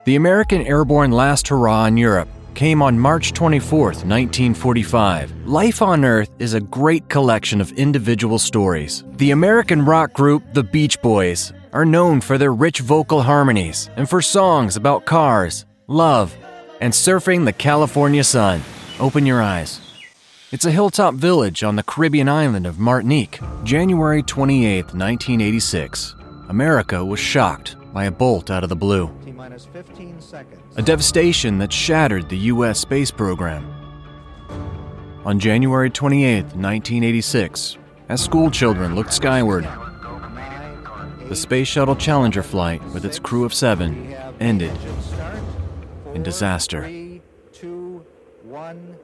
The American airborne last hurrah in Europe came on March 24, 1945. Life on Earth is a great collection of individual stories. The American rock group The Beach Boys are known for their rich vocal harmonies and for songs about cars, love, and surfing the California sun. Open your eyes. It's a hilltop village on the Caribbean island of Martinique. January 28, 1986. America was shocked by a bolt out of the blue. T-minus 15 seconds. A devastation that shattered the U.S. space program. On January 28, 1986, as school children looked skyward, the Space Shuttle Challenger flight with its crew of 7 ended in disaster. 3, 2, 1.